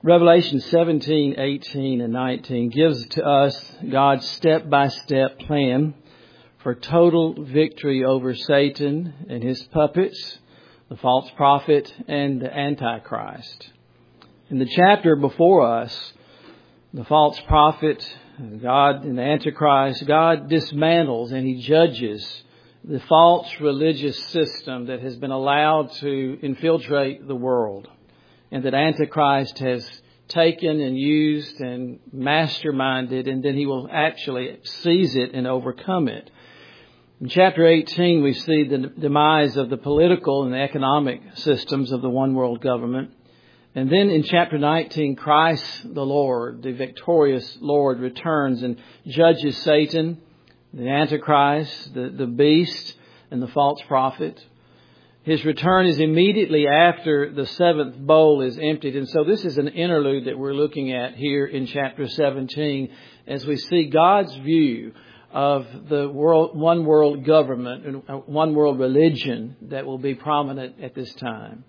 Revelation 17, 18, and 19 gives to us God's step-by-step plan for total victory over Satan and his puppets, the false prophet, and the Antichrist. In the chapter before us, the false prophet, God, and the Antichrist, God dismantles and He judges the false religious system that has been allowed to infiltrate the world, and that Antichrist has taken and used and masterminded, and then he will actually seize it and overcome it. In chapter 18, we see the demise of the political and the economic systems of the one world government. And then in chapter 19, Christ the Lord, the victorious Lord, returns and judges Satan, the Antichrist, the beast, and the false prophet. His return is immediately after the seventh bowl is emptied. And so this is an interlude that we're looking at here in chapter 17 as we see God's view of the one world government and one world religion that will be prominent at this time.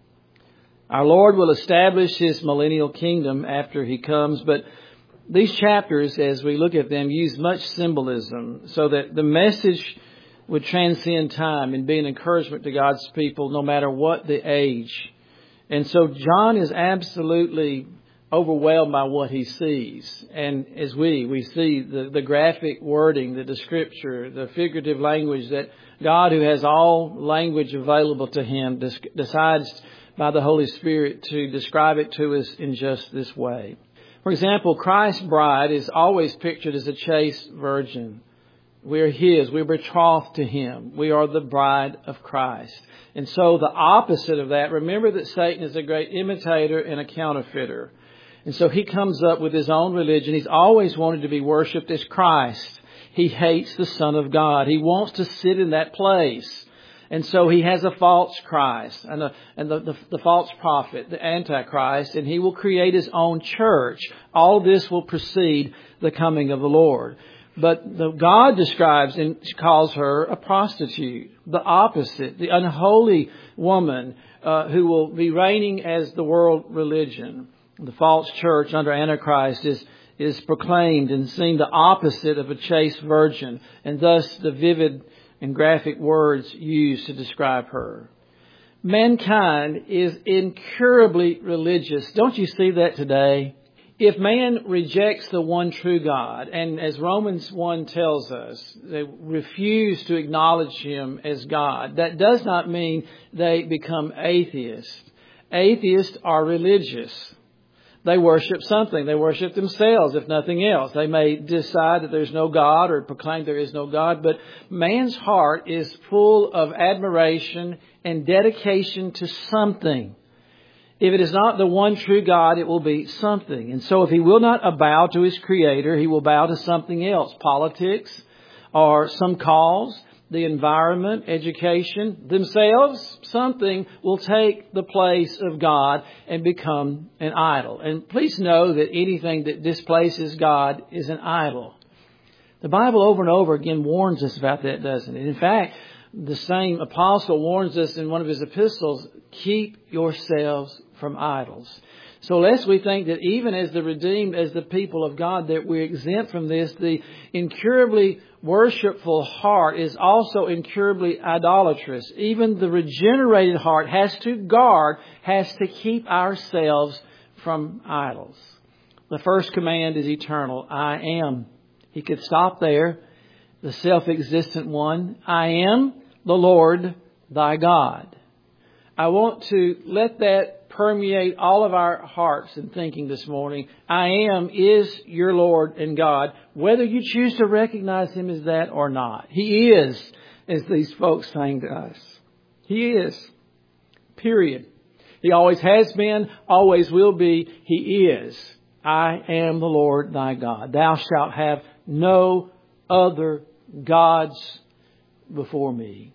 Our Lord will establish His millennial kingdom after He comes, but these chapters, as we look at them, use much symbolism so that the message would transcend time and be an encouragement to God's people no matter what the age. And so John is absolutely overwhelmed by what he sees. And as we see the graphic wording, the scripture, the figurative language that God, who has all language available to Him, decides by the Holy Spirit to describe it to us in just this way. For example, Christ's bride is always pictured as a chaste virgin. We are His. We're betrothed to Him. We are the bride of Christ. And so the opposite of that, remember that Satan is a great imitator and a counterfeiter. And so he comes up with his own religion. He's always wanted to be worshipped as Christ. He hates the Son of God. He wants to sit in that place. And so he has a false Christ and the false prophet, the Antichrist, and he will create his own church. All this will precede the coming of the Lord. But God describes and calls her a prostitute, the opposite, the unholy woman who will be reigning as the world religion. The false church under Antichrist is proclaimed and seen the opposite of a chaste virgin, and thus the vivid and graphic words used to describe her. Mankind is incurably religious. Don't you see that today? If man rejects the one true God, and as Romans 1 tells us, they refuse to acknowledge Him as God, that does not mean they become atheists. Atheists are religious. They worship something. They worship themselves, if nothing else. They may decide that there's no God or proclaim there is no God, but man's heart is full of admiration and dedication to something. If it is not the one true God, it will be something. And so if he will not bow to his Creator, he will bow to something else, politics or some cause, the environment, education, themselves. Something will take the place of God and become an idol. And please know that anything that displaces God is an idol. The Bible over and over again warns us about that, doesn't it? In fact, the same apostle warns us in one of his epistles, keep yourselves from idols. So lest we think that even as the redeemed, as the people of God, that we're exempt from this, the incurably worshipful heart is also incurably idolatrous. Even the regenerated heart has to guard, has to keep ourselves from idols. The first command is eternal. I am. He could stop there. The self-existent one. I am the Lord thy God. I want to let that permeate all of our hearts and thinking this morning. I am is your Lord and God, whether you choose to recognize Him as that or not. He is, as these folks sang to us. He is. Period. He always has been, always will be. He is. I am the Lord thy God. Thou shalt have no other gods before me.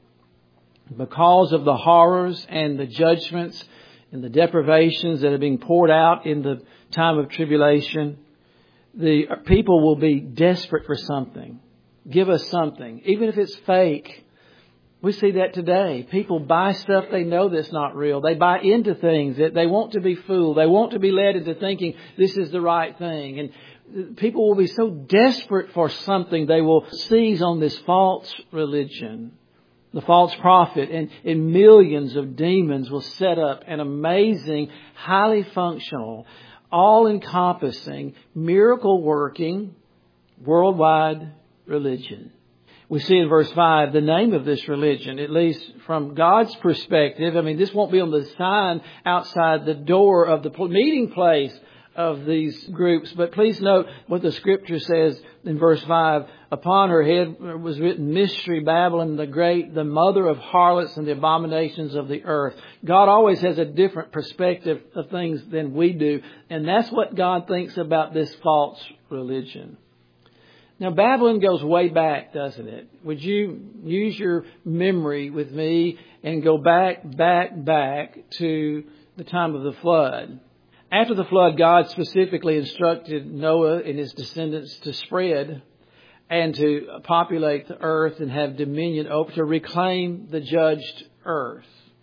Because of the horrors and the judgments and the deprivations that are being poured out in the time of tribulation, the people will be desperate for something. Give us something. Even if it's fake, We see that today. People buy stuff they know that's not real. They buy into things that they want to be fooled. They want to be led into thinking this is the right thing. And people will be so desperate for something they will seize on this false religion. The false prophet and millions of demons will set up an amazing, highly functional, all-encompassing, miracle-working, worldwide religion. We see in verse 5 the name of this religion, at least from God's perspective. I mean, this won't be on the sign outside the door of the meeting place of these groups. But please note what the Scripture says in verse 5. Upon her head was written Mystery Babylon the Great, the mother of harlots and the abominations of the earth. God always has a different perspective of things than we do. And that's what God thinks about this false religion. Now, Babylon goes way back, doesn't it? Would you use your memory with me and go back to the time of the flood? After the flood, God specifically instructed Noah and his descendants to spread and to populate the earth and have dominion over, to reclaim the judged earth.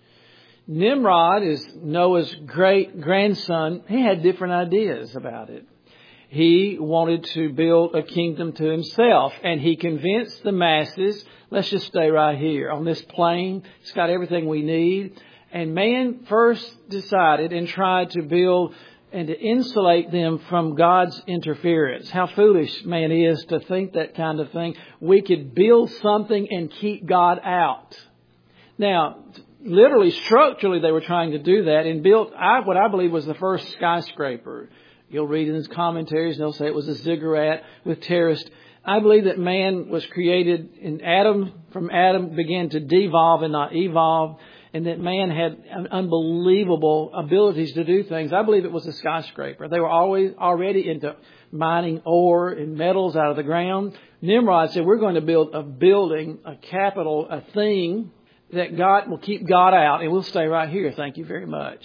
Nimrod is Noah's great grandson. He had different ideas about it. He wanted to build a kingdom to himself, and he convinced the masses, let's just stay right here on this plain. It's got everything we need. And man first decided and tried to build and to insulate them from God's interference. How foolish man is to think that kind of thing. We could build something and keep God out. Now, literally, structurally, they were trying to do that and built what I believe was the first skyscraper. You'll read in his commentaries and they'll say it was a ziggurat with terraced. I believe that man was created from Adam began to devolve and not evolve, and that man had unbelievable abilities to do things. I believe it was a skyscraper. They were already into mining ore and metals out of the ground. Nimrod said, we're going to build a building, a capital, a thing that God will keep God out, and we'll stay right here. Thank you very much.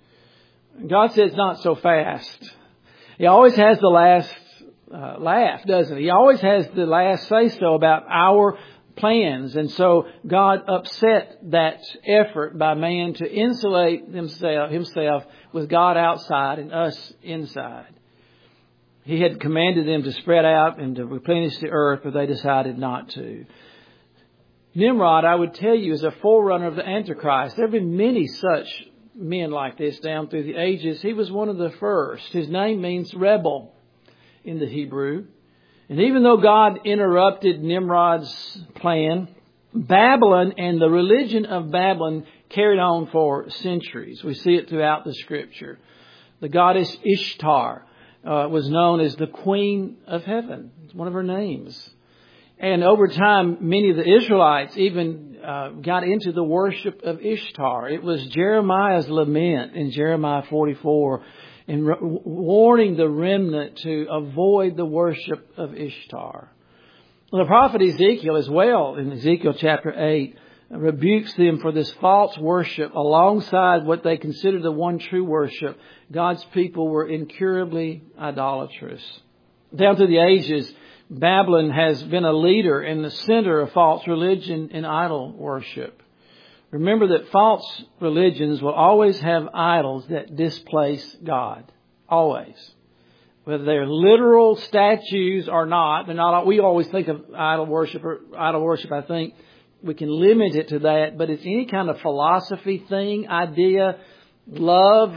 God says not so fast. He always has the last laugh, doesn't he? He always has the last say-so about our plans. And so God upset that effort by man to insulate himself with God outside and us inside. He had commanded them to spread out and to replenish the earth, but they decided not to. Nimrod, I would tell you, is a forerunner of the Antichrist. There have been many such men like this down through the ages. He was one of the first. His name means rebel in the Hebrew. And even though God interrupted Nimrod's plan, Babylon and the religion of Babylon carried on for centuries. We see it throughout the Scripture. The goddess Ishtar was known as the Queen of Heaven. It's one of her names. And over time, many of the Israelites even got into the worship of Ishtar. It was Jeremiah's lament in Jeremiah 44, and warning the remnant to avoid the worship of Ishtar. Well, the prophet Ezekiel as well, in Ezekiel chapter 8, rebukes them for this false worship alongside what they considered the one true worship. God's people were incurably idolatrous. Down through the ages, Babylon has been a leader in the center of false religion and idol worship. Remember that false religions will always have idols that displace God. Always. Whether they're literal statues or not, they're not. We always think of idol worship, I think we can limit it to that, but it's any kind of philosophy thing, idea, love,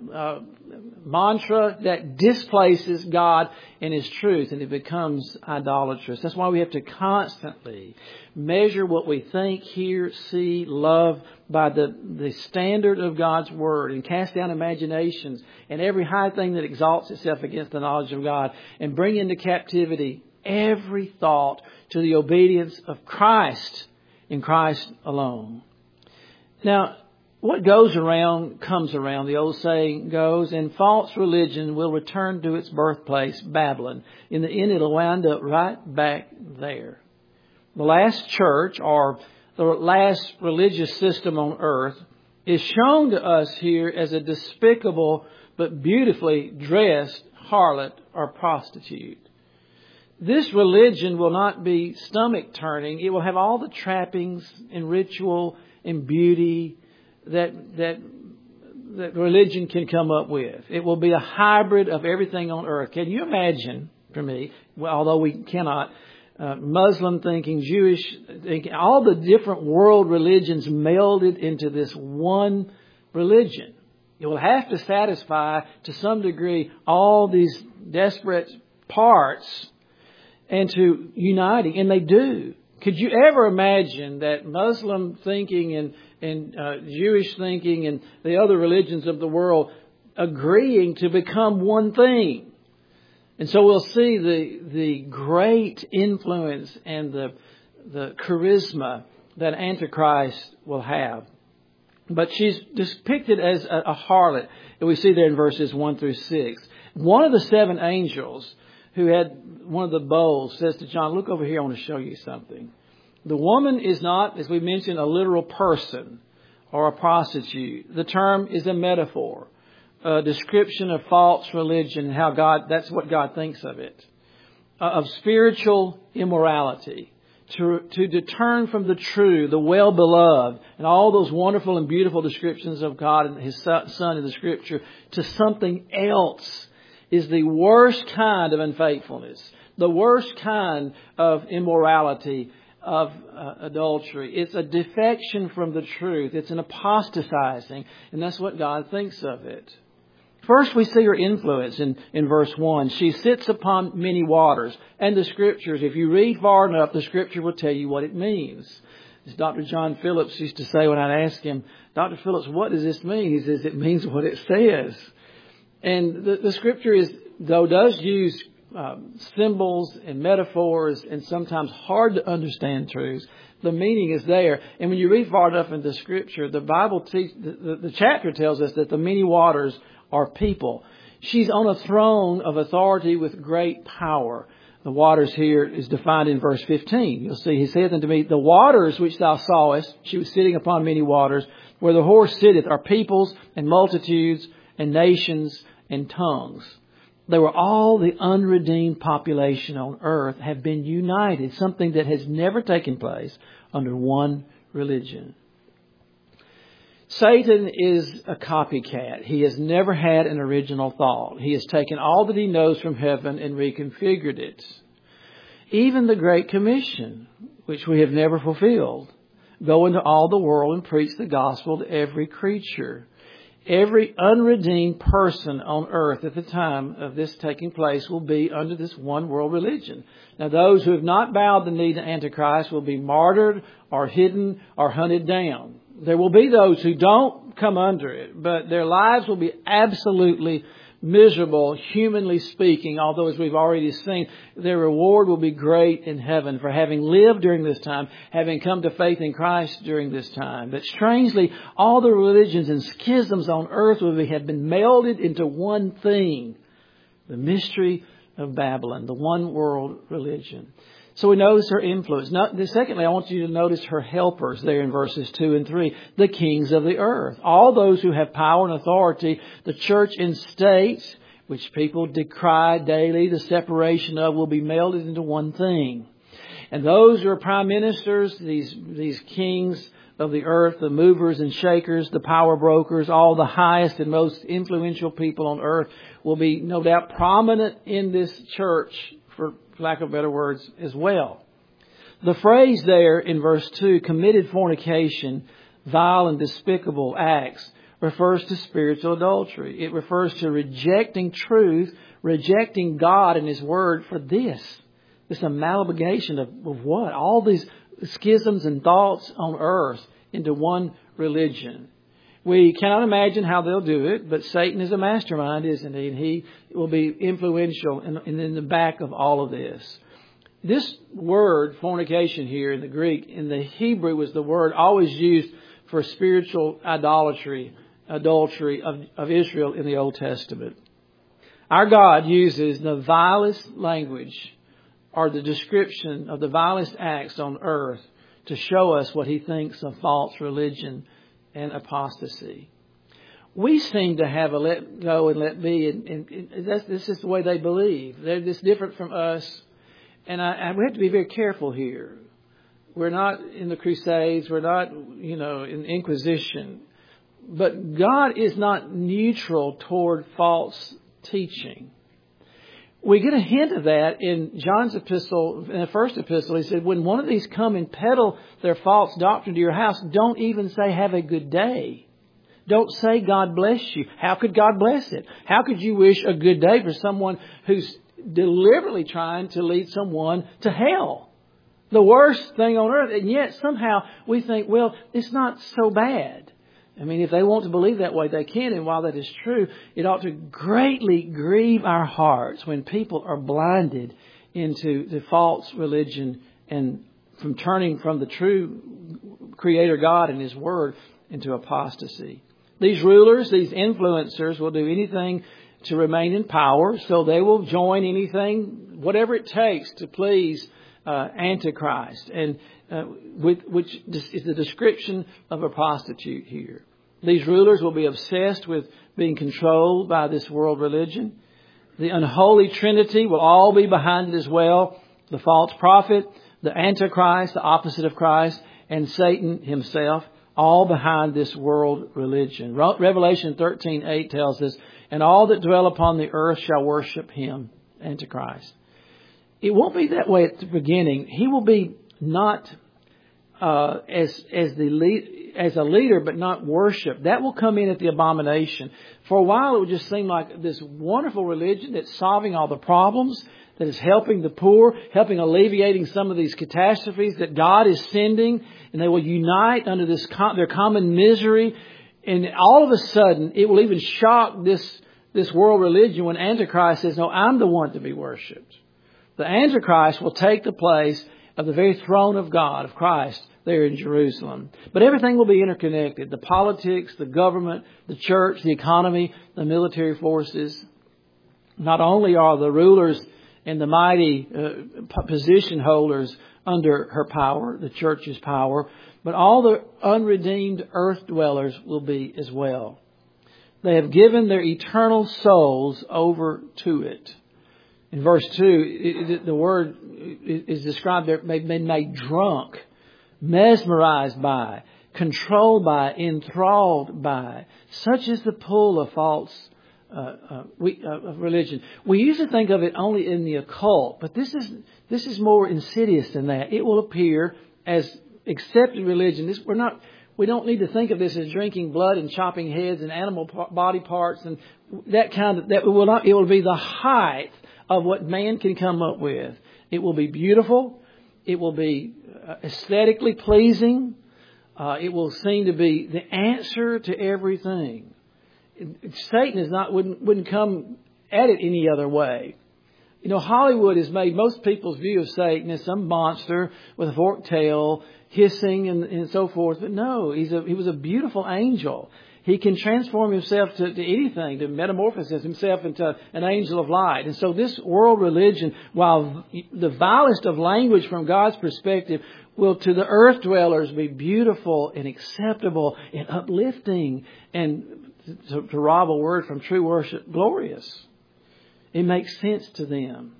mantra that displaces God and His truth, and it becomes idolatrous. That's why we have to constantly measure what we think, hear, see, love by the standard of God's Word, and cast down imaginations and every high thing that exalts itself against the knowledge of God, and bring into captivity every thought to the obedience of Christ in Christ alone. Now, what goes around comes around, the old saying goes, and false religion will return to its birthplace, Babylon. In the end, it'll wind up right back there. The last church, or the last religious system on earth, is shown to us here as a despicable but beautifully dressed harlot or prostitute. This religion will not be stomach turning. It will have all the trappings and ritual and beauty that religion can come up with. It will be a hybrid of everything on earth. Can you imagine, for me, well, although we cannot, Muslim thinking, Jewish thinking, all the different world religions melded into this one religion? It will have to satisfy, to some degree, all these desperate parts and to uniting, and they do. Could you ever imagine that Muslim thinking and Jewish thinking and the other religions of the world agreeing to become one thing? And so we'll see the great influence and the charisma that Antichrist will have. But she's depicted as a harlot, and we see there in verses 1 through 6. One of the 7 angels who had one of the bowls says to John, look over here, I want to show you something. The woman is not, as we mentioned, a literal person or a prostitute. The term is a metaphor, a description of false religion and how that's what God thinks of it, of spiritual immorality, to turn from the true, the well-beloved, and all those wonderful and beautiful descriptions of God and His Son in the Scripture, to something else, is the worst kind of unfaithfulness, the worst kind of immorality, of adultery. It's a defection from the truth. It's an apostatizing, and that's what God thinks of it. First, we see her influence in verse 1. She sits upon many waters. And the Scriptures, if you read far enough, the Scripture will tell you what it means. As Dr. John Phillips used to say when I'd ask him, Dr. Phillips, what does this mean? He says, it means what it says. And the Scripture does use symbols and metaphors and sometimes hard to understand truths. The meaning is there. And when you read far enough into Scripture, the Bible the chapter tells us that the many waters are people. She's on a throne of authority with great power. The waters here is defined in verse 15. You'll see, He saith unto me, the waters which thou sawest, she was sitting upon many waters, where the horse sitteth are peoples and multitudes and nations and tongues. They were all the unredeemed population on earth have been united, something that has never taken place under one religion. Satan is a copycat. He has never had an original thought. He has taken all that he knows from heaven and reconfigured it. Even the Great Commission, which we have never fulfilled. Go into all the world and preach the gospel to every creature. Every unredeemed person on earth at the time of this taking place will be under this one world religion. Now, those who have not bowed the knee to Antichrist will be martyred or hidden or hunted down. There will be those who don't come under it, but their lives will be absolutely miserable, humanly speaking, although as we've already seen, their reward will be great in heaven for having lived during this time, having come to faith in Christ during this time. But strangely, all the religions and schisms on earth have been melded into one thing, the mystery of Babylon, the one world religion. So we notice her influence. Secondly, I want you to notice her helpers there in verses 2 and 3. The kings of the earth. All those who have power and authority, the church and state, which people decry daily, the separation of will be melded into one thing. And those who are prime ministers, these kings of the earth, the movers and shakers, the power brokers, all the highest and most influential people on earth will be no doubt prominent in this church, for lack of better words, as well. The phrase there in verse 2, committed fornication, vile and despicable acts, refers to spiritual adultery. It refers to rejecting truth, rejecting God and His Word for this amalgamation of what? All these schisms and thoughts on earth into one religion. We cannot imagine how they'll do it, but Satan is a mastermind, isn't he? And he will be influential in the back of all of this. This word, fornication here in the Greek, in the Hebrew was the word always used for spiritual adultery of Israel in the Old Testament. Our God uses the vilest language or the description of the vilest acts on earth to show us what He thinks of false religion and apostasy. We seem to have a let go and let be, and this is the way they believe. They're just different from us. And we have to be very careful here. We're not in the Crusades. We're not, in Inquisition. But God is not neutral toward false teaching. We get a hint of that in John's epistle, in the first epistle. He said, when one of these come and peddle their false doctrine to your house, don't even say, have a good day. Don't say, God bless you. How could God bless it? How could you wish a good day for someone who's deliberately trying to lead someone to hell? The worst thing on earth. And yet somehow we think, well, it's not so bad. I mean, if they want to believe that way, they can. And while that is true, it ought to greatly grieve our hearts when people are blinded into the false religion and from turning from the true Creator God and His Word into apostasy. These rulers, these influencers will do anything to remain in power, so they will join anything, whatever it takes to please Antichrist, and which is the description of a prostitute here. These rulers will be obsessed with being controlled by this world religion. The unholy trinity will all be behind it as well. The false prophet, the Antichrist, the opposite of Christ, and Satan himself, all behind this world religion. Revelation 13:8 tells us, and all that dwell upon the earth shall worship him, Antichrist. It won't be that way at the beginning. He will be not as a leader, but not worship. That will come in at the abomination. For a while, it would just seem like this wonderful religion that's solving all the problems, that is helping the poor, helping alleviating some of these catastrophes that God is sending, and they will unite under their common misery. And all of a sudden, it will even shock this world religion when Antichrist says, no, I'm the one to be worshipped. The Antichrist will take the place of the very throne of God, of Christ, there in Jerusalem. But everything will be interconnected. The politics, the government, the church, the economy, the military forces. Not only are the rulers and the mighty position holders under her power, the church's power, but all the unredeemed earth dwellers will be as well. They have given their eternal souls over to it. In verse 2, the word is described there, they've been made drunk, mesmerized by, controlled by, enthralled by. Such is the pull of false religion. We usually think of it only in the occult, but this is more insidious than that. It will appear as accepted religion. We don't need to think of this as drinking blood and chopping heads and animal body parts and it will be the height of what man can come up with. It will be beautiful. It will be aesthetically pleasing. It will seem to be the answer to everything. Satan wouldn't come at it any other way. Hollywood has made most people's view of Satan as some monster with a forked tail, hissing and so forth. But no, he was a beautiful angel. He can transform himself to anything, to metamorphose himself into an angel of light. And so this world religion, while the vilest of language from God's perspective, will to the earth dwellers be beautiful and acceptable and uplifting and, to rob a word from true worship, glorious. It makes sense to them.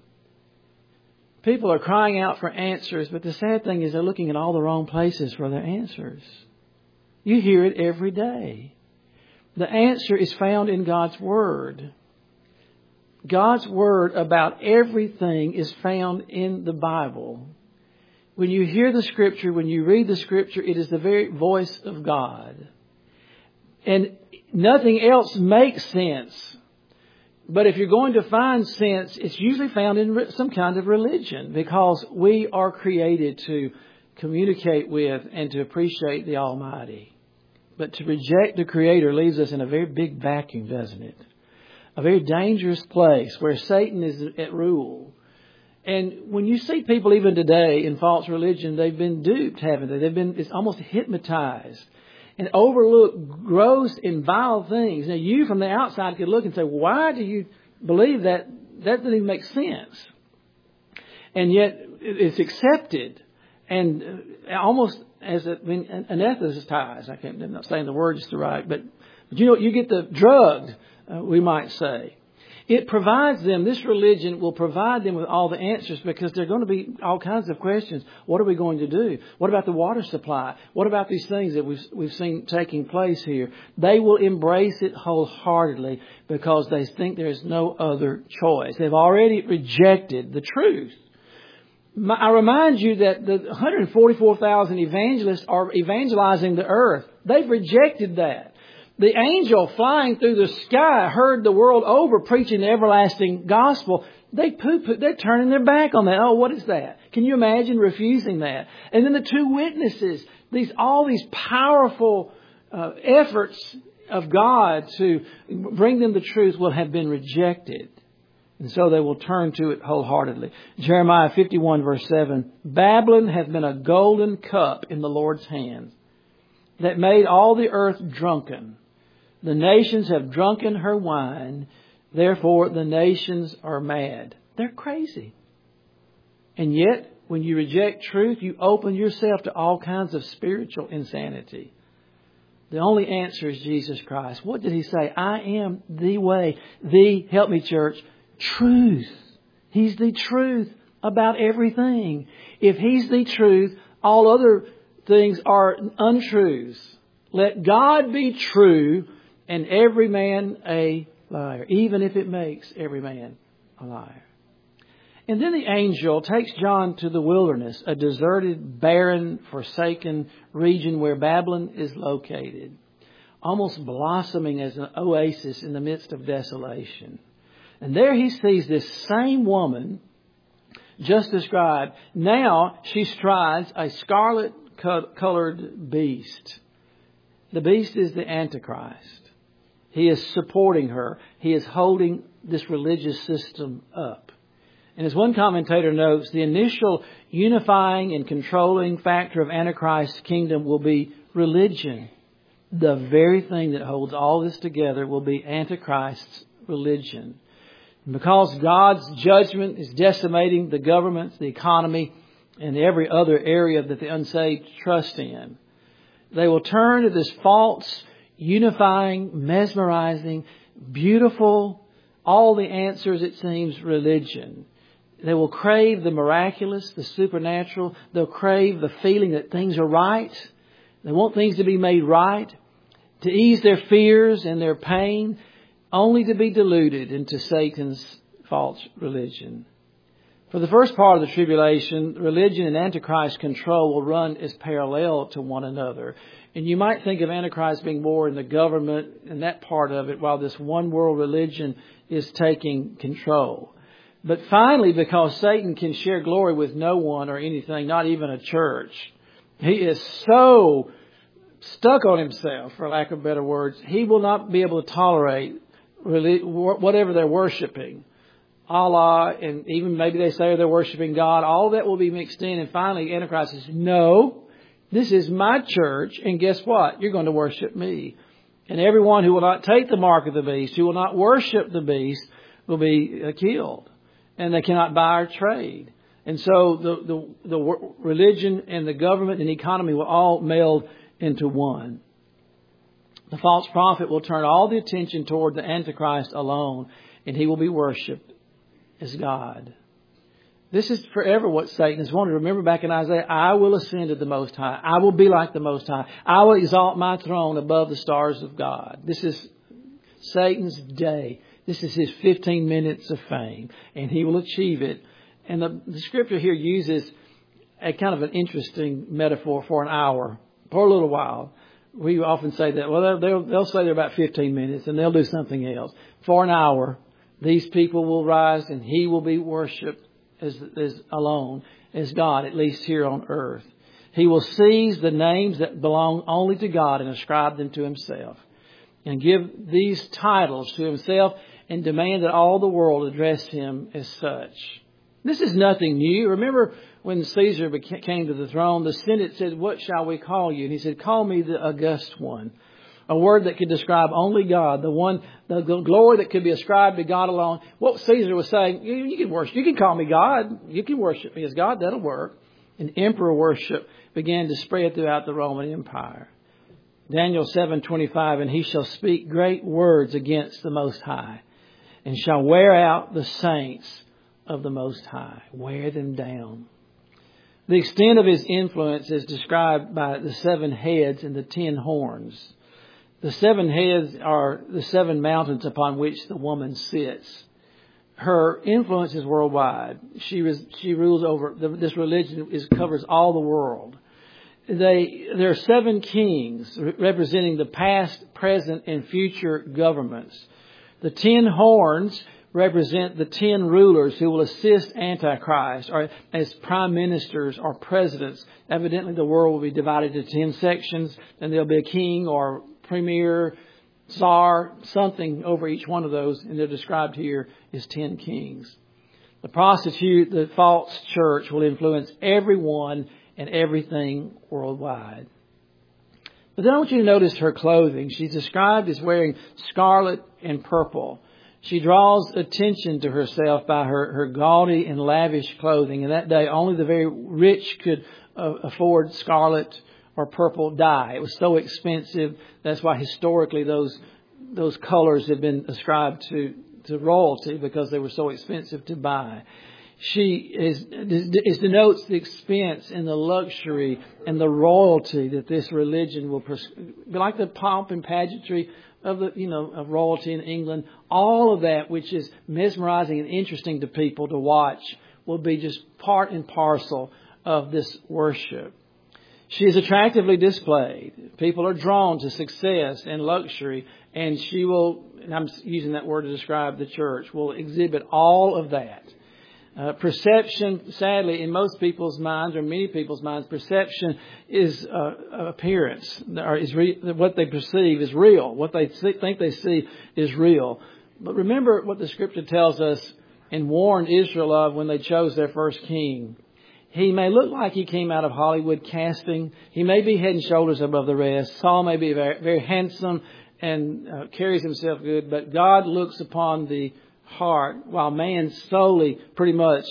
People are crying out for answers, but the sad thing is they're looking in all the wrong places for their answers. You hear it every day. The answer is found in God's Word. God's Word about everything is found in the Bible. When you hear the Scripture, when you read the Scripture, it is the very voice of God. And nothing else makes sense. But if you're going to find sense, it's usually found in some kind of religion, because we are created to communicate with and to appreciate the Almighty. But to reject the Creator leaves us in a very big vacuum, doesn't it? A very dangerous place where Satan is at rule. And when you see people even today in false religion, they've been duped, haven't they? It's almost hypnotized and overlook gross and vile things. Now, you from the outside could look and say, why do you believe that? That doesn't even make sense. And yet it's accepted and almost as anesthetized. I'm not saying the word is right, but you get the drugged, we might say. It provides them, this religion will provide them with all the answers, because there are going to be all kinds of questions. What are we going to do? What about the water supply? What about these things that we've seen taking place here? They will embrace it wholeheartedly because they think there is no other choice. They've already rejected the truth. I remind you that the 144,000 evangelists are evangelizing the earth. They've rejected that. The angel flying through the sky heard the world over preaching the everlasting gospel. They're turning their back on that. Oh, what is that? Can you imagine refusing that? And then the two witnesses, all these powerful efforts of God to bring them the truth will have been rejected. And so they will turn to it wholeheartedly. Jeremiah 51 verse 7, Babylon hath been a golden cup in the Lord's hands, that made all the earth drunken. The nations have drunken her wine, therefore the nations are mad. They're crazy. And yet, when you reject truth, you open yourself to all kinds of spiritual insanity. The only answer is Jesus Christ. What did He say? I am the way, help me church, truth. He's the truth about everything. If He's the truth, all other things are untruths. Let God be true and every man a liar, even if it makes every man a liar. And then the angel takes John to the wilderness, a deserted, barren, forsaken region where Babylon is located, almost blossoming as an oasis in the midst of desolation. And there he sees this same woman just described. Now she strides a scarlet-colored beast. The beast is the Antichrist. He is supporting her. He is holding this religious system up. And as one commentator notes, the initial unifying and controlling factor of Antichrist's kingdom will be religion. The very thing that holds all this together will be Antichrist's religion. And because God's judgment is decimating the governments, the economy, and every other area that the unsaved trust in, they will turn to this false, unifying, mesmerizing, beautiful, all the answers, it seems, religion. They will crave the miraculous, the supernatural. They'll crave the feeling that things are right. They want things to be made right, to ease their fears and their pain, only to be deluded into Satan's false religion. For the first part of the tribulation, religion and Antichrist control will run as parallel to one another. And you might think of Antichrist being more in the government and that part of it, while this one world religion is taking control. But finally, because Satan can share glory with no one or anything, not even a church, he is so stuck on himself, for lack of better words, he will not be able to tolerate whatever they're worshiping. Allah, and even maybe they say they're worshiping God, all that will be mixed in. And finally, Antichrist says, no, this is my church, and guess what? You're going to worship me. And everyone who will not take the mark of the beast, who will not worship the beast, will be killed. And they cannot buy or trade. And so the religion and the government and economy will all meld into one. The false prophet will turn all the attention toward the Antichrist alone, and he will be worshipped as God. This is forever what Satan has wanted. Remember back in Isaiah, I will ascend to the Most High. I will be like the Most High. I will exalt my throne above the stars of God. This is Satan's day. This is his 15 minutes of fame, and he will achieve it. And the scripture here uses a kind of an interesting metaphor for an hour, for a little while. We often say that, well, they'll say they're about 15 minutes, and they'll do something else. For an hour, these people will rise, and he will be worshipped as alone as God, at least here on earth. He will seize the names that belong only to God and ascribe them to himself, and give these titles to himself and demand that all the world address him as such. This is nothing new. Remember when Caesar came to the throne, the Senate said, what shall we call you? And he said, call me the August One. A word that could describe only God, the glory that could be ascribed to God alone. What Caesar was saying, you can worship, you can call me God, you can worship me as God, that'll work. And emperor worship began to spread throughout the Roman Empire. Daniel 7:25, and he shall speak great words against the Most High. and shall wear out the saints of the Most High. Wear them down. The extent of his influence is described by the 7 heads and the 10 horns. The 7 heads are the 7 mountains upon which the woman sits. Her influence is worldwide. She rules over, this religion covers all the world. There are 7 kings representing the past, present, and future governments. The 10 horns represent the 10 rulers who will assist Antichrist, or as prime ministers or presidents. Evidently, the world will be divided into 10 sections, and there'll be a king or premier, czar, something over each one of those, and they're described here as 10 kings. The false church will influence everyone and everything worldwide. But then I want you to notice her clothing. She's described as wearing scarlet and purple. She draws attention to herself by her gaudy and lavish clothing. In that day, only the very rich could afford scarlet or purple dye. It was so expensive. That's why historically those colors have been ascribed to royalty, because they were so expensive to buy. It denotes the expense and the luxury and the royalty that this religion will be like the pomp and pageantry of royalty in England. All of that which is mesmerizing and interesting to people to watch will be just part and parcel of this worship. She is attractively displayed. People are drawn to success and luxury, and she will, and I'm using that word to describe the church, will exhibit all of that. Perception, sadly, in most people's minds, or many people's minds, perception is appearance. Or what they perceive is real. What they think they see is real. But remember what the Scripture tells us and warned Israel of when they chose their first king. He may look like he came out of Hollywood casting. He may be head and shoulders above the rest. Saul may be very, very handsome and carries himself good. But God looks upon the heart, while man solely pretty much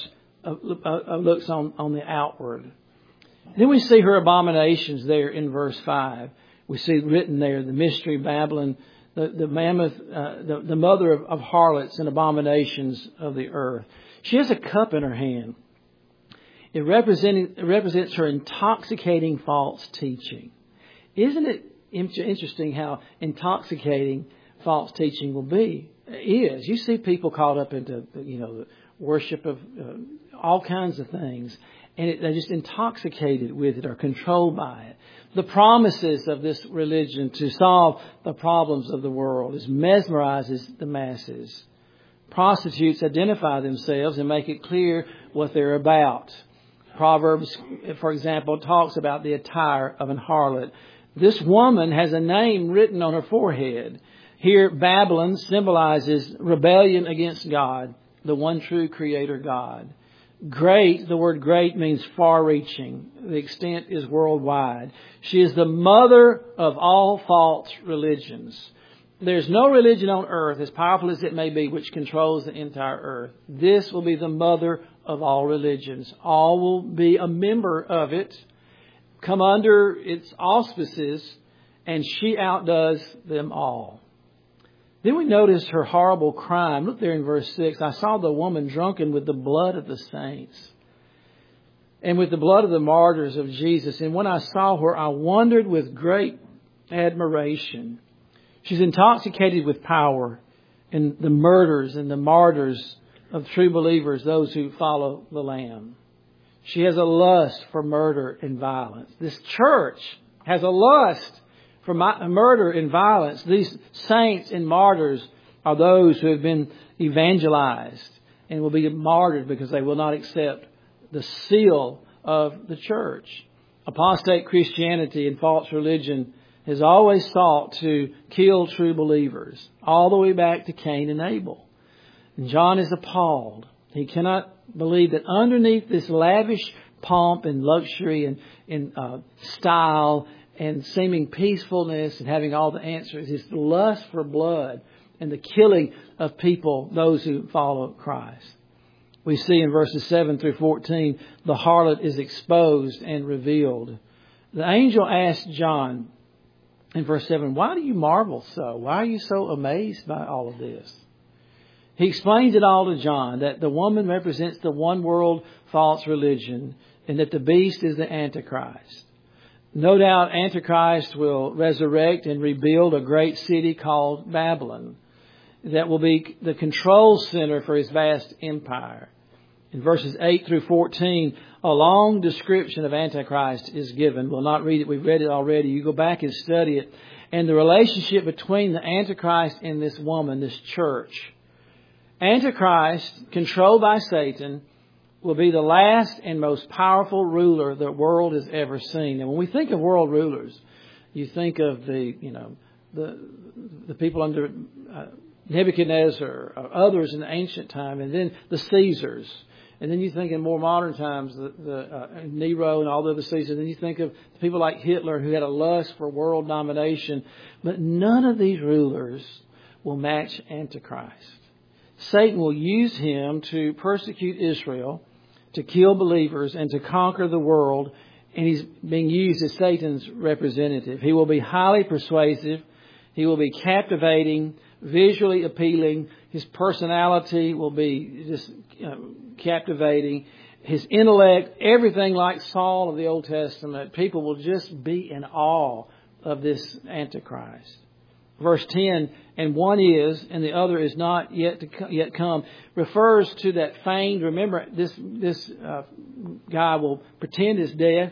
looks on the outward. Then we see her abominations there in verse 5. We see written there the mystery Babylon, the mammoth, the mother of harlots and abominations of the earth. She has a cup in her hand. It represents her intoxicating false teaching. Isn't it interesting how intoxicating false teaching will be? Is. You see people caught up into, the worship of all kinds of things, and they're just intoxicated with it or controlled by it. The promises of this religion to solve the problems of the world mesmerizes the masses. Prostitutes identify themselves and make it clear what they're about. Proverbs, for example, talks about the attire of an harlot. This woman has a name written on her forehead. Here, Babylon symbolizes rebellion against God, the one true Creator God. Great, the word great means far-reaching. The extent is worldwide. She is the mother of all false religions. There's no religion on earth, as powerful as it may be, which controls the entire earth. This will be the mother of all religions. All will be a member of it, come under its auspices, and she outdoes them all. Then we notice her horrible crime. Look there in verse 6. I saw the woman drunken with the blood of the saints and with the blood of the martyrs of Jesus. And when I saw her, I wondered with great admiration. She's intoxicated with power and the murders and the martyrs of true believers, those who follow the Lamb. She has a lust for murder and violence. This church has a lust for murder and violence. These saints and martyrs are those who have been evangelized and will be martyred because they will not accept the seal of the church. Apostate Christianity and false religion has always sought to kill true believers, all the way back to Cain and Abel. And John is appalled. He cannot believe that underneath this lavish pomp and luxury and style and seeming peacefulness and having all the answers is the lust for blood and the killing of people, those who follow Christ. We see in verses 7 through 14, the harlot is exposed and revealed. The angel asked John in verse 7, why do you marvel so? Why are you so amazed by all of this? He explains it all to John, that the woman represents the one world false religion and that the beast is the Antichrist. No doubt Antichrist will resurrect and rebuild a great city called Babylon that will be the control center for his vast empire. In verses 8 through 14, a long description of Antichrist is given. We'll not read it. We've read it already. You go back and study it. And the relationship between the Antichrist and this woman, this church. Antichrist, controlled by Satan, will be the last and most powerful ruler the world has ever seen. And when we think of world rulers, you think of the people under Nebuchadnezzar or others in the ancient time, and then the Caesars. And then you think in more modern times, the Nero and all the other Caesars. And then you think of people like Hitler who had a lust for world domination. But none of these rulers will match Antichrist. Satan will use him to persecute Israel, to kill believers, and to conquer the world. And he's being used as Satan's representative. He will be highly persuasive. He will be captivating, visually appealing. His personality will be just captivating. His intellect, everything like Saul of the Old Testament. People will just be in awe of this Antichrist. Verse 10, and one is, and the other is not yet come, refers to that feigned. Remember, this guy will pretend his death,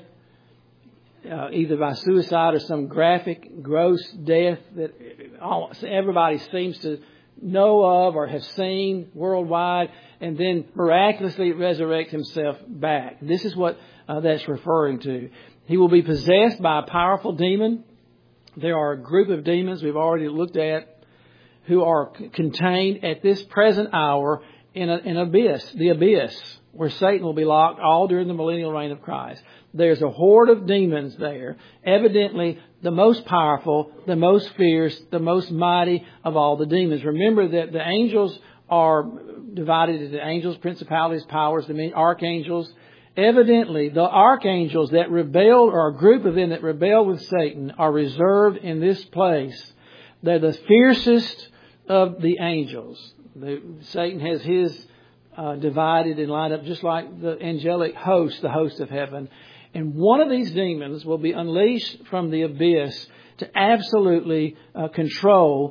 either by suicide or some graphic, gross death that everybody seems to know of or have seen worldwide, and then miraculously resurrect himself back. This is what that's referring to. He will be possessed by a powerful demon. There are a group of demons we've already looked at who are contained at this present hour in an abyss, the abyss, where Satan will be locked all during the millennial reign of Christ. There's a horde of demons there, evidently the most powerful, the most fierce, the most mighty of all the demons. Remember that the angels are divided into angels, principalities, powers, archangels. Evidently, the archangels that rebelled, or a group of them that rebelled with Satan, are reserved in this place. They're the fiercest of the angels. Satan has his divided and lined up just like the angelic host, the host of heaven. And one of these demons will be unleashed from the abyss to absolutely control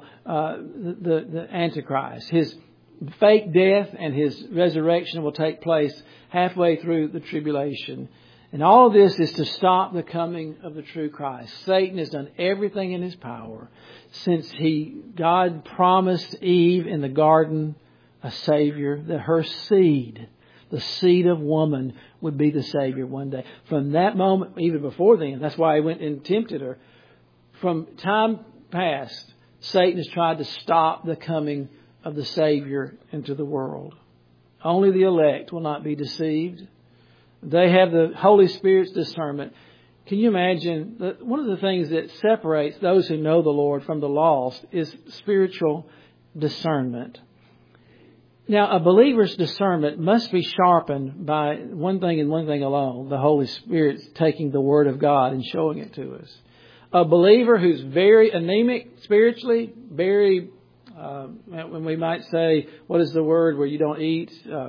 the Antichrist. His fake death and his resurrection will take place halfway through the tribulation. And all of this is to stop the coming of the true Christ. Satan has done everything in his power since God promised Eve in the garden a Savior, that her seed, the seed of woman, would be the Savior one day. From that moment, even before then, that's why he went and tempted her. From time past, Satan has tried to stop the coming of the Savior into the world. Only the elect will not be deceived. They have the Holy Spirit's discernment. Can you imagine that one of the things that separates those who know the Lord from the lost is spiritual discernment? Now, a believer's discernment must be sharpened by one thing and one thing alone: the Holy Spirit taking the Word of God and showing it to us. A believer who's very anemic spiritually, very, when we might say, what is the word where you don't eat?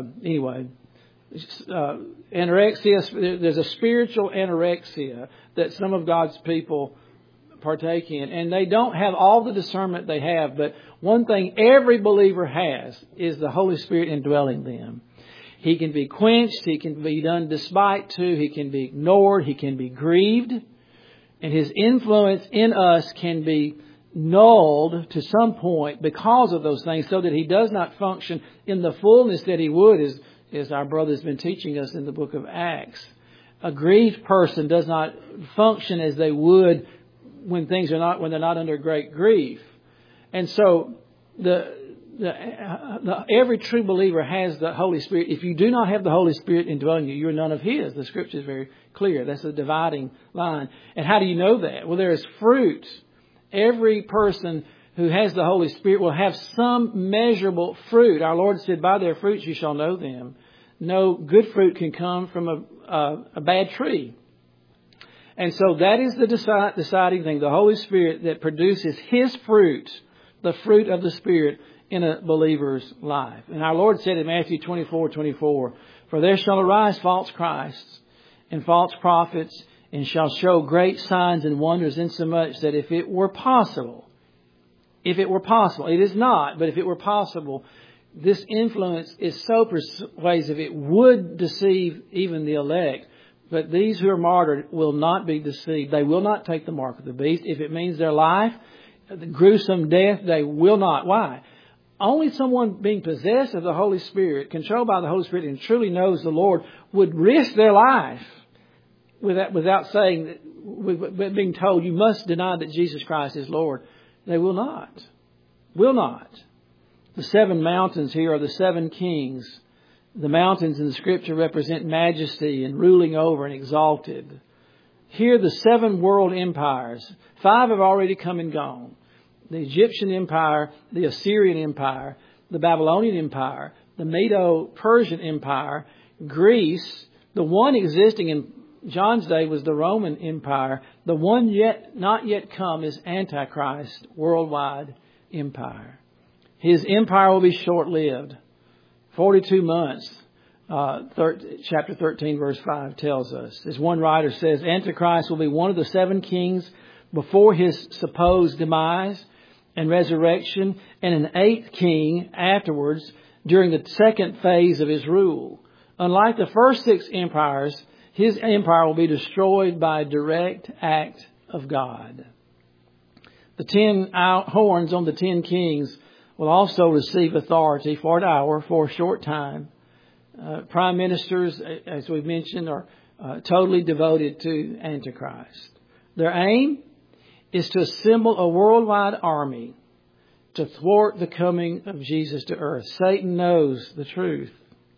Anorexia. There's a spiritual anorexia that some of God's people partake in, and they don't have all the discernment they have. But one thing every believer has is the Holy Spirit indwelling them. He can be quenched. He can be done despite to. He can be ignored. He can be grieved. And his influence in us can be nulled to some point because of those things, so that he does not function in the fullness that he would, as our brother's been teaching us in the book of Acts. A grieved person does not function as they would when they're not under great grief. And so every true believer has the Holy Spirit. If you do not have the Holy Spirit indwelling you, you're none of His. The Scripture is very clear. That's a dividing line. And how do you know that? Well, there is fruit. Every person who has the Holy Spirit will have some measurable fruit. Our Lord said, by their fruits you shall know them. No good fruit can come from a bad tree. And so that is the deciding thing. The Holy Spirit that produces His fruit, the fruit of the Spirit, in a believer's life. And our Lord said in Matthew 24:24, "For there shall arise false Christs and false prophets, and shall show great signs and wonders, insomuch that if it were possible, it is not, but if it were possible, this influence is so persuasive it would deceive even the elect. But these who are martyred will not be deceived. They will not take the mark of the beast. If it means their life, the gruesome death, they will not." Why? Only someone being possessed of the Holy Spirit, controlled by the Holy Spirit, and truly knows the Lord would risk their life without saying, with being told, you must deny that Jesus Christ is Lord. They will not. Will not. The 7 mountains here are the 7 kings. The mountains in the Scripture represent majesty and ruling over and exalted. Here the 7 world empires. 5 have already come and gone. The Egyptian Empire, the Assyrian Empire, the Babylonian Empire, the Medo-Persian Empire, Greece. The one existing in John's day was the Roman Empire. The one not yet come is Antichrist, worldwide empire. His empire will be short-lived. 42 months, chapter 13, verse 5 tells us. As one writer says, Antichrist will be one of the 7 kings before his supposed demise and resurrection, and an 8th king afterwards during the second phase of his rule. Unlike the first 6 empires, his empire will be destroyed by a direct act of God. The 10 horns on the 10 kings will also receive authority for an hour, for a short time. Prime ministers, as we've mentioned, are totally devoted to Antichrist. Their aim is to assemble a worldwide army to thwart the coming of Jesus to earth. Satan knows the truth.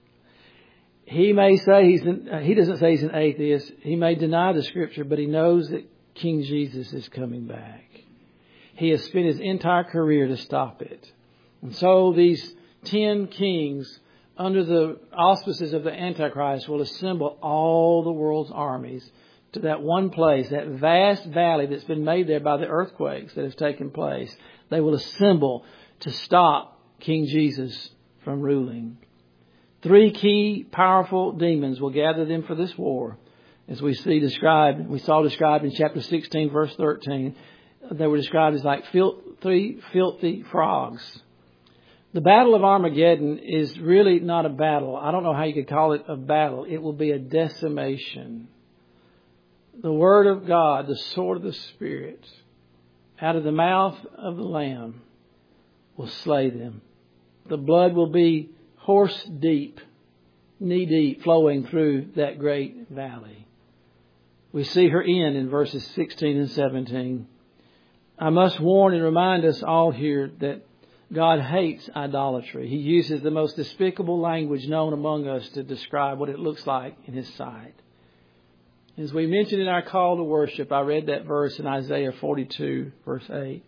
He may say he doesn't say he's an atheist. He may deny the Scripture, but he knows that King Jesus is coming back. He has spent his entire career to stop it. And so these 10 kings, under the auspices of the Antichrist, will assemble all the world's armies to that one place, that vast valley that's been made there by the earthquakes that have taken place. They will assemble to stop King Jesus from ruling. 3 key powerful demons will gather them for this war. As we saw described in chapter 16, verse 13. They were described as like 3 filthy frogs. The Battle of Armageddon is really not a battle. I don't know how you could call it a battle. It will be a decimation. The Word of God, the sword of the Spirit, out of the mouth of the Lamb will slay them. The blood will be horse deep, knee deep, flowing through that great valley. We see her end in verses 16 and 17. I must warn and remind us all here that God hates idolatry. He uses the most despicable language known among us to describe what it looks like in His sight. As we mentioned in our call to worship, I read that verse in Isaiah 42, verse 8.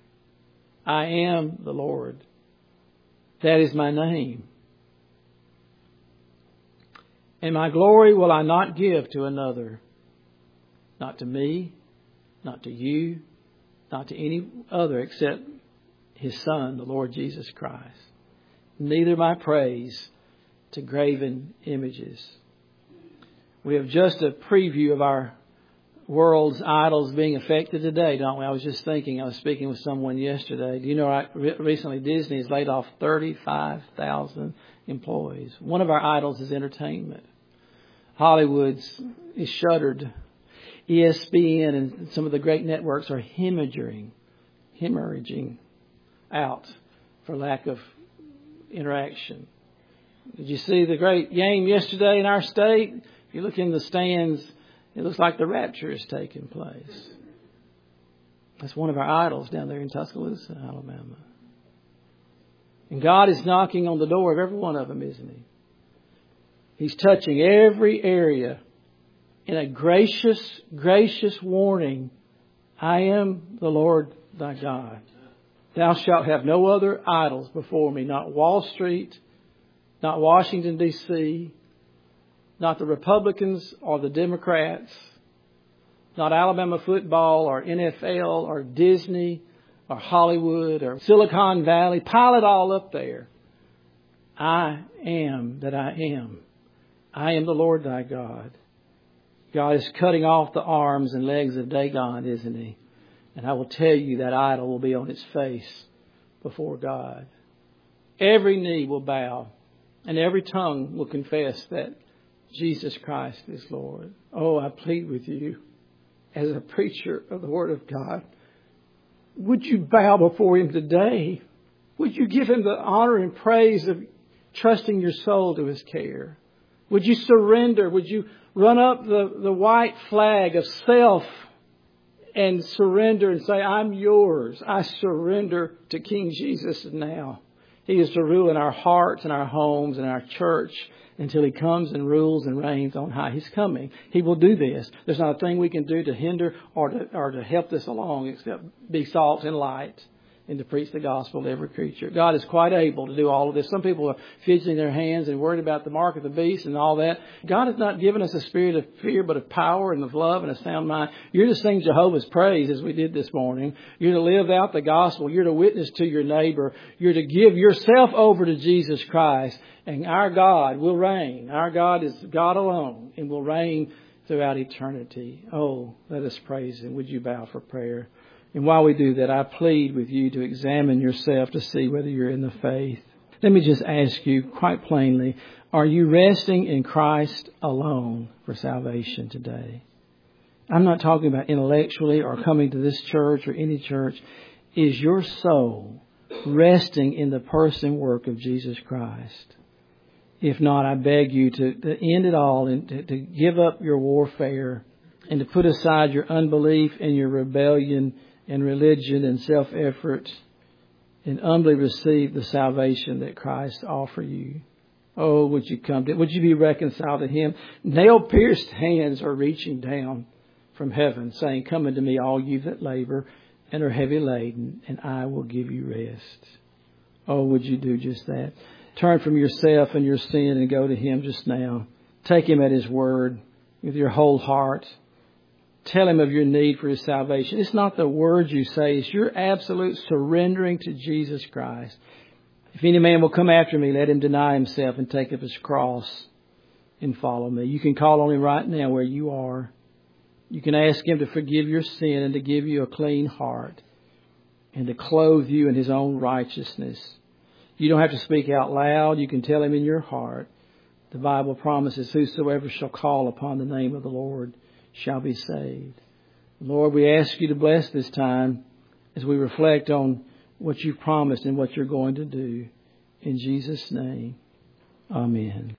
I am the Lord. That is my name. And my glory will I not give to another. Not to me, not to you, not to any other except His Son, the Lord Jesus Christ. Neither my praise to graven images. We have just a preview of our world's idols being affected today, don't we? I was just thinking, I was speaking with someone yesterday. Do you know, recently Disney has laid off 35,000 employees. One of our idols is entertainment. Hollywood is shuttered. ESPN and some of the great networks are hemorrhaging out for lack of interaction. Did you see the great game yesterday in our state? If you look in the stands, it looks like the rapture is taking place. That's one of our idols down there in Tuscaloosa, Alabama. And God is knocking on the door of every one of them, isn't He? He's touching every area in a gracious warning. I am the Lord thy God. Thou shalt have no other idols before me. Not Wall Street, not Washington, D.C., not the Republicans or the Democrats, not Alabama football or NFL or Disney or Hollywood or Silicon Valley. Pile it all up there. I am that I am. I am the Lord thy God. God is cutting off the arms and legs of Dagon, isn't He? And I will tell you that idol will be on its face before God. Every knee will bow and every tongue will confess that Jesus Christ is Lord. Oh, I plead with you as a preacher of the Word of God. Would you bow before Him today? Would you give Him the honor and praise of trusting your soul to His care? Would you surrender? Would you run up the white flag of self and surrender and say, I'm yours. I surrender to King Jesus now. He is to rule in our hearts and our homes and our church until He comes and rules and reigns on high. He's coming. He will do this. There's not a thing we can do to hinder or to help this along except be salt and light and to preach the gospel to every creature. God is quite able to do all of this. Some people are fidgeting their hands and worried about the mark of the beast and all that. God has not given us a spirit of fear, but of power and of love and a sound mind. You're to sing Jehovah's praise as we did this morning. You're to live out the gospel. You're to witness to your neighbor. You're to give yourself over to Jesus Christ. And our God will reign. Our God is God alone and will reign throughout eternity. Oh, let us praise Him. Would you bow for prayer? And while we do that, I plead with you to examine yourself to see whether you're in the faith. Let me just ask you quite plainly, are you resting in Christ alone for salvation today? I'm not talking about intellectually or coming to this church or any church. Is your soul resting in the person and work of Jesus Christ? If not, I beg you to end it all and to give up your warfare and to put aside your unbelief and your rebellion and religion and self-effort and humbly receive the salvation that Christ offers you. Oh, would you come to it? Would you be reconciled to Him? Nail-pierced hands are reaching down from heaven saying, come unto me, all you that labor and are heavy laden, and I will give you rest. Oh, would you do just that? Turn from yourself and your sin and go to Him just now. Take Him at His word with your whole heart. Tell Him of your need for His salvation. It's not the words you say. It's your absolute surrendering to Jesus Christ. If any man will come after me, let him deny himself and take up his cross and follow me. You can call on Him right now where you are. You can ask Him to forgive your sin and to give you a clean heart and to clothe you in His own righteousness. You don't have to speak out loud. You can tell Him in your heart. The Bible promises, whosoever shall call upon the name of the Lord shall be saved. Lord, we ask you to bless this time as we reflect on what you've promised and what you're going to do. In Jesus' name, amen.